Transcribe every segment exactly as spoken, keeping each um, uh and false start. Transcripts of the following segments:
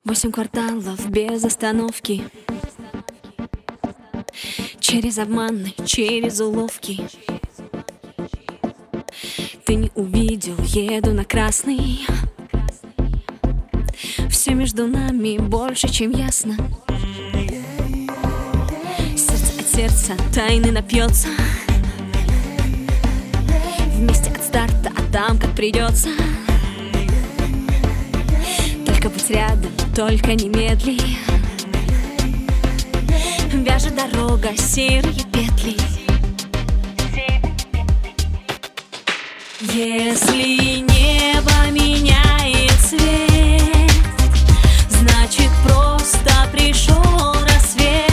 Восемь кварталов без остановки, через обманы, через уловки. Ты не увидел, еду на красный. Все между нами больше, чем ясно. Сердце от сердца тайны напьется. Вместе от старта, а там как придется. Только будь рядом, только не медли. Вяжет дорога серые петли. Если небо меняет цвет, значит просто пришел рассвет.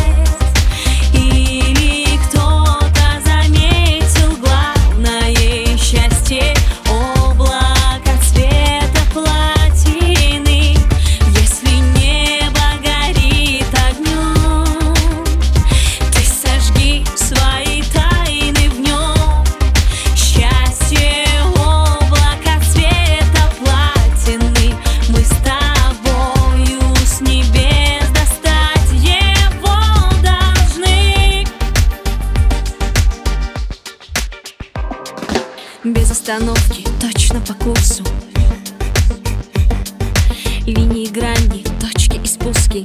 Или кто-то заметил главное счастье — облако цвета платины. Если небо горит огнем, ты сожги свои тайны в нем. Счастье — облако цвета платины. Мы с тобою с небес достать его должны. Без остановки, точно по курсу. Линии, грани, точки и спуски.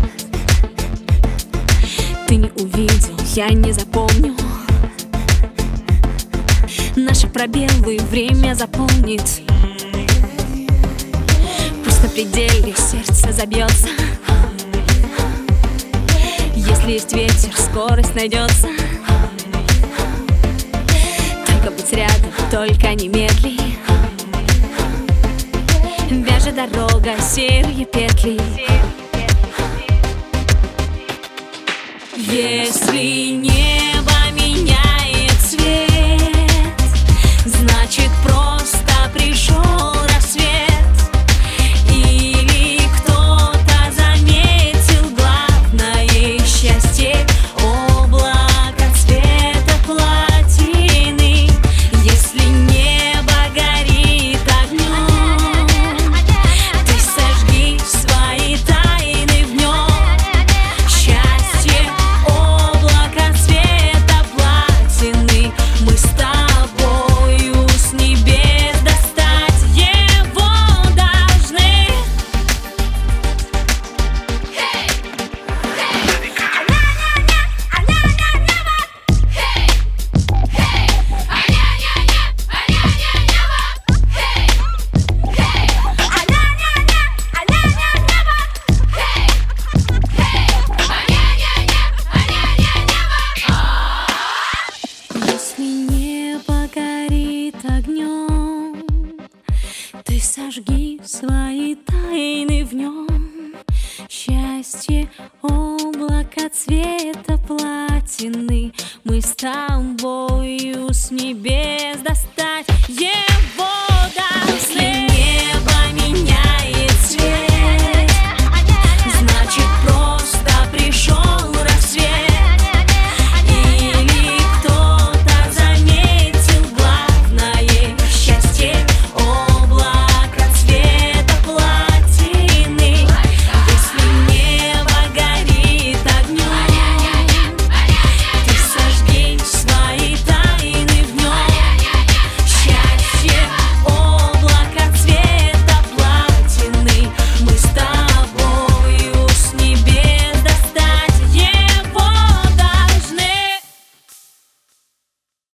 Ты не увидел, я не запомню. Наши пробелы время заполнит. Пусть на пределе сердце забьется. Если есть ветер, скорость найдется. Только будь рядом, только не медли. Вяжет дорога серые петли. Если небо меняет цвет, значит просто пришел рассвет. Или кто-то заметил главное счастье — облако цвета платины. Если небо горит огнем, ты сожги свои тайны в нем. Счастье — облако цвета платины. Мы с тобою с небес достать его должны. Если небо горит огнем, ты сожги свои тайны в нем. Счастье — облако цвета платины. Мы с тобою с небес